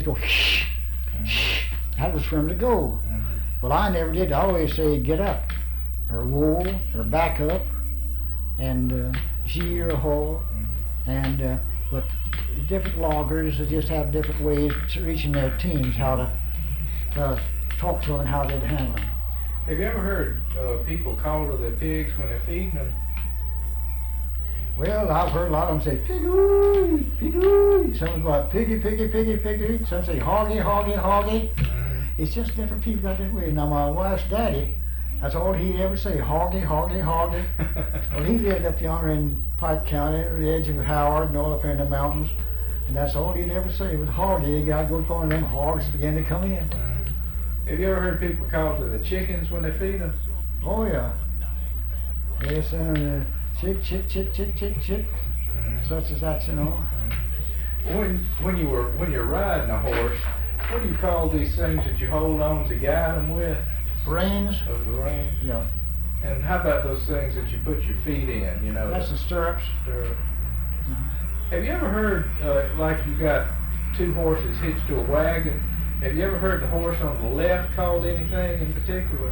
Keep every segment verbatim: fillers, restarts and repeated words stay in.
go shh, shh. That was for him to go. Mm-hmm. Well, I never did. I always say get up, or whoa, or back up, and uh, gee or ho, Mm-hmm. and uh, but different loggers they just have different ways to reaching their teams how to uh, talk to them and how they'd handle them. Have you ever heard uh, people call to the pigs when they're feeding them? Well, I've heard a lot of them say piggy, piggy. Some go out piggy, piggy, piggy, piggy. Some say hoggy, hoggy, hoggy. Mm-hmm. It's just different people got different ways. Now my wife's daddy, that's all he'd ever say, hoggy, hoggy, hoggy. Well, he lived up yonder in Pike County, at the edge of Howard and all up in the mountains, and that's all he'd ever say was hoggy. You gotta go corner, them hogs begin to come in. Mm-hmm. Have you ever heard people call to the chickens when they feed them? Oh yeah. Yes, and uh, chick, chick, chick, chick, chick, chick, Mm-hmm. such as that, you know. Mm-hmm. When when you were when you're riding a horse, what do you call these things that you hold on to guide them with? Reins. Of the reins. Yeah. And how about those things that you put your feet in? You know. That's the stirrups. stirrup. Mm-hmm. Have you ever heard uh, like you got two horses hitched to a wagon? Have you ever heard the horse on the left called anything in particular?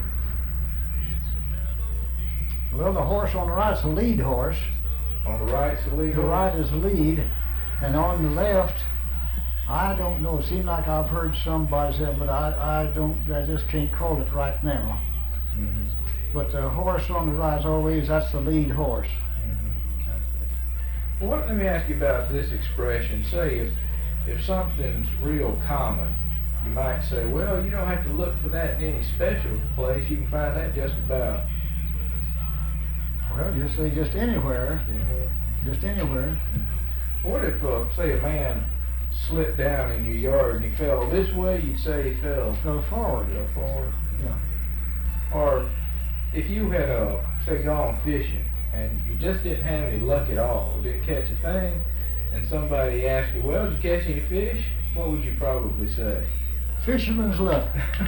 Well, the horse on the right's the lead horse. On the right's the lead The horse? right is the lead, and on the left, I don't know. It seems like I've heard somebody say, but I, I don't. I just can't call it right now. Mm-hmm. But the horse on the right is always that's the lead horse. Mm-hmm. Well, what, let me ask you about this expression. Say if if something's real common, you might say, well, you don't have to look for that in any special place. You can find that just about. Well, just say just anywhere, Mm-hmm. just anywhere. What if, uh, say, a man slipped down in your yard and he fell this way? You'd say he fell. Go forward. Fell forward. Yeah. Or if you had, uh, say, gone fishing and you just didn't have any luck at all, didn't catch a thing, and somebody asked you, well, did you catch any fish? What would you probably say? Fisherman's luck.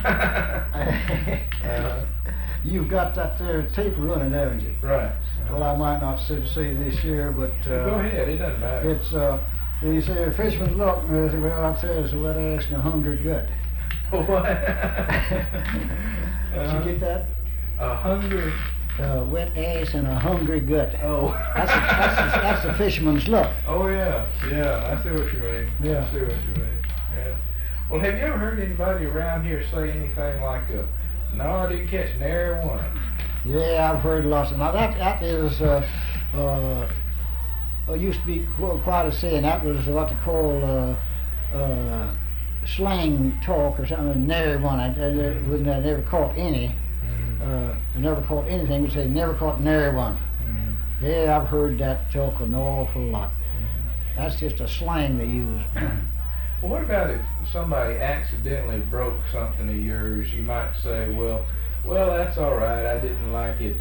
uh, You've got that there tape running, haven't you? right. Well, I might not say say this year, but uh, Go ahead, it doesn't matter. it's uh, they say fisherman's luck. And they say, well, I'd say it's a wet ass and a hungry gut. What? Did you get that? A hungry. Uh, wet ass and a hungry gut. Oh. That's a, that's a, that's the fisherman's luck. Oh yeah, yeah. I see what you mean. Yeah. I see what you mean. Yeah. Well, have you ever heard anybody around here say anything like, uh, "No, I didn't catch nary one"? Yeah, I've heard lots of. Now that that is uh, uh, uh, used to be qu- quite a saying. That was what they call uh, uh, slang talk or something. Nary one. I, I, I, I never caught any. Uh, I never caught anything. We say never caught nary one. Mm-hmm. Yeah, I've heard that talk an awful lot. Mm-hmm. That's just a slang they use. Well, what about if somebody accidentally broke something of yours? You might say, well, well, that's all right. I didn't like it.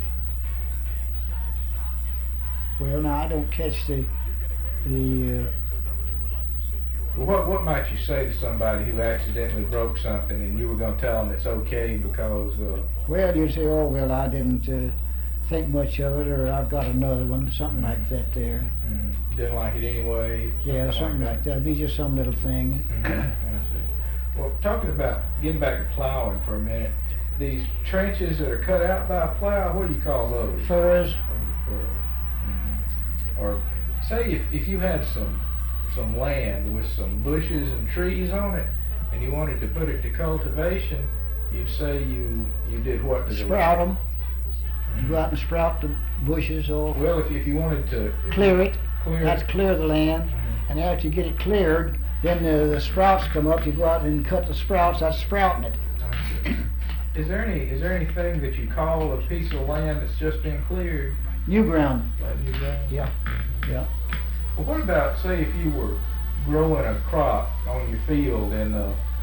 Well, now I don't catch the the. Uh, Well, what what might you say to somebody who accidentally broke something and you were going to tell them it's okay because? Uh, well, you say, oh well, I didn't uh, think much of it, or I've got another one, something like that there. mm-hmm. Didn't like it anyway. Yeah, something like that. It'd be just some little thing. Mm-hmm. I see. Well, talking about getting back to plowing for a minute, these trenches that are cut out by a plow, what do you call those? Furrows. Oh, furrows. Mm-hmm. Or say if if you had some some land with some bushes and trees on it, and you wanted to put it to cultivation, you'd say you you did what to the Sprout land? them. Mhm. Go out and sprout the bushes off. Well, if, if you wanted to if Clear you it. clear That's it. clear the land. Mhm. And after you get it cleared, then the, the sprouts come up. You go out and cut the sprouts. That's sprouting it. I see. Is there any is there anything that you call a piece of land that's just been cleared? New ground. Like new ground? Yeah. Yeah. Well, what about say if you were growing a crop on your field and uh,